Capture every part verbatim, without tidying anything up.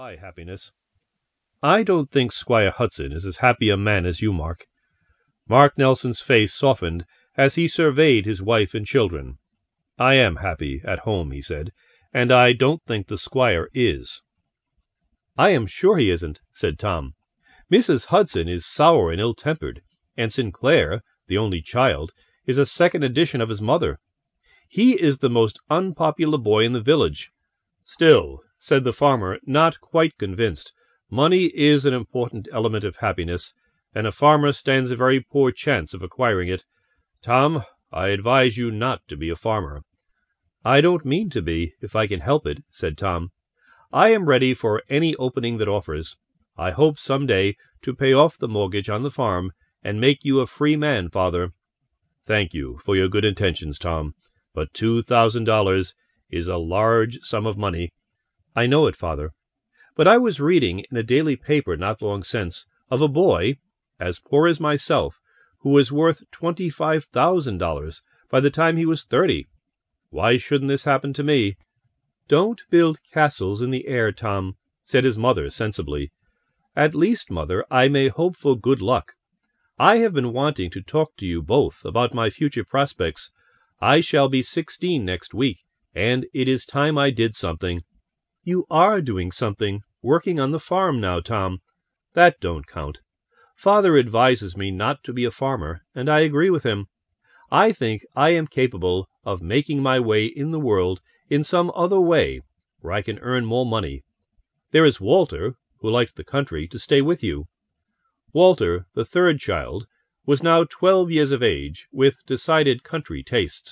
my happiness. I don't think Squire Hudson is as happy a man as you, Mark. Mark Nelson's face softened as he surveyed his wife and children. I am happy at home, he said, and I don't think the squire is. I am sure he isn't, said Tom. Missus Hudson is sour and ill-tempered, and Sinclair, the only child, is a second edition of his mother. He is the most unpopular boy in the village. Still, said the farmer, not quite convinced, money is an important element of happiness, and a farmer stands a very poor chance of acquiring it. Tom, I advise you not to be a farmer. I don't mean to be, if I can help it, said Tom. I am ready for any opening that offers. I hope some day to pay off the mortgage on the farm and make you a free man, father. Thank you for your good intentions, Tom, but two thousand dollars is a large sum of money. I know it, father. But I was reading in a daily paper not long since of a boy, as poor as myself, who was worth twenty-five thousand dollars by the time he was thirty. Why shouldn't this happen to me? Don't build castles in the air, Tom, said his mother sensibly. At least, mother, I may hope for good luck. I have been wanting to talk to you both about my future prospects. I shall be sixteen next week, and it is time I did something. You are doing something, working on the farm now, Tom. That don't count. Father advises me not to be a farmer, and I agree with him. I think I am capable of making my way in the world in some other way, where I can earn more money. There is Walter, who likes the country, to stay with you. Walter, the third child, was now twelve years of age, with decided country tastes.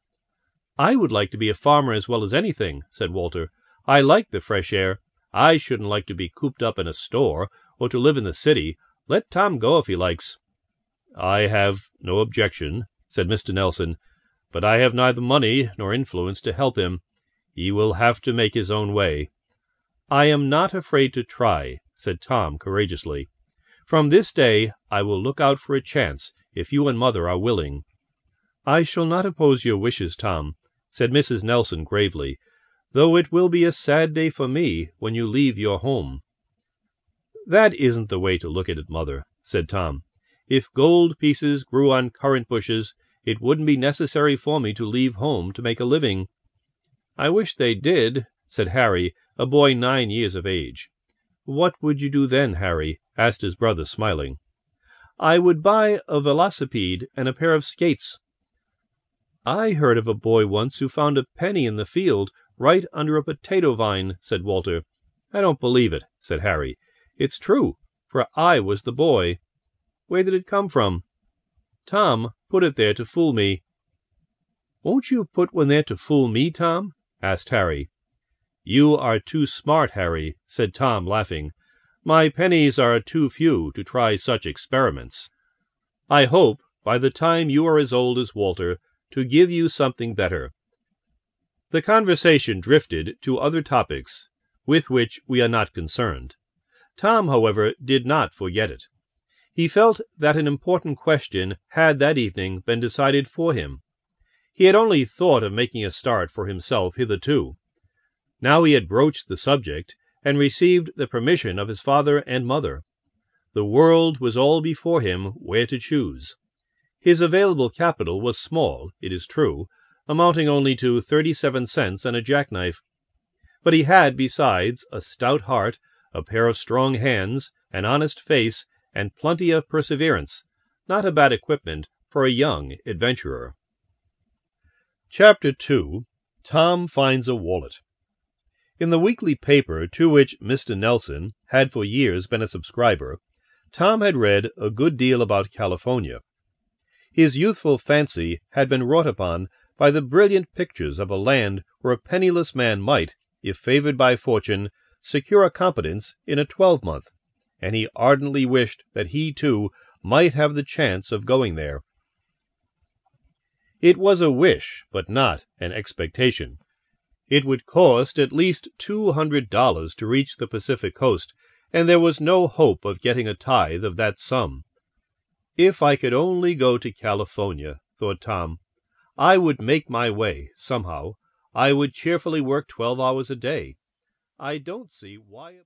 I would like to be a farmer as well as anything, said Walter. I like the fresh air. I shouldn't like to be cooped up in a store, or to live in the city. Let Tom go if he likes. I have no objection, said Mister Nelson, but I have neither money nor influence to help him. He will have to make his own way. I am not afraid to try, said Tom courageously. From this day I will look out for a chance, if you and mother are willing. I shall not oppose your wishes, Tom, said Missus Nelson gravely, though it will be a sad day for me when you leave your home. That isn't the way to look at it, mother, said Tom. If gold pieces grew on currant bushes, it wouldn't be necessary for me to leave home to make a living. I wish they did, said Harry, a boy nine years of age. What would you do then, Harry? Asked his brother, smiling. I would buy a velocipede and a pair of skates. I heard of a boy once who found a penny in the field right under a potato vine, said Walter. I don't believe it, said Harry. It's true, for I was the boy. Where did it come from? Tom put it there to fool me. Won't you put one there to fool me, Tom? Asked Harry. You are too smart, Harry, said Tom, laughing. My pennies are too few to try such experiments. I hope, by the time you are as old as Walter, to give you something better. The conversation drifted to other topics, with which we are not concerned. Tom, however, did not forget it. He felt that an important question had that evening been decided for him. He had only thought of making a start for himself hitherto. Now he had broached the subject, and received the permission of his father and mother. The world was all before him where to choose. His available capital was small, it is true, amounting only to thirty-seven cents and a jackknife. But he had, besides, a stout heart, a pair of strong hands, an honest face, and plenty of perseverance, not a bad equipment for a young adventurer. Chapter two. Tom Finds a Wallet. In the weekly paper to which Mister Nelson had for years been a subscriber, Tom had read a good deal about California. His youthful fancy had been wrought upon by the brilliant pictures of a land where a penniless man might, if favored by fortune, secure a competence in a twelvemonth, and he ardently wished that he, too, might have the chance of going there. It was a wish, but not an expectation. It would cost at least two hundred dollars to reach the Pacific coast, and there was no hope of getting a tithe of that sum. If I could only go to California, thought Tom, I would make my way, somehow. I would cheerfully work twelve hours a day. I don't see why...